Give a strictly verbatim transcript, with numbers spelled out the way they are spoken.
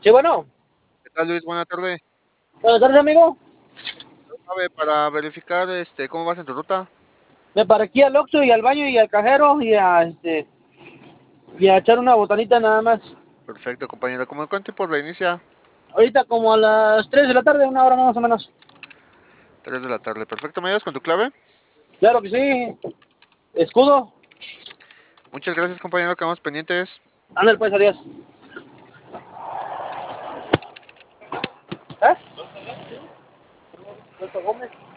Sí, bueno. ¿Qué tal, Luis? Buena tarde. Buenas tardes, amigo. A ver, para verificar este, cómo vas en tu ruta. Me paré aquí al Oxxo y al baño y al cajero y a, este, y a echar una botanita nada más. Perfecto, compañero. ¿Cómo cuánto tiempo reinicia? Ahorita como a las tres de la tarde, una hora más o menos. Tres de la tarde. Perfecto, ¿me ayudas con tu clave? Claro que sí. Escudo. Muchas gracias, compañero. Quedamos pendientes. Ándale pues, adiós. ¿Eh? Gómez.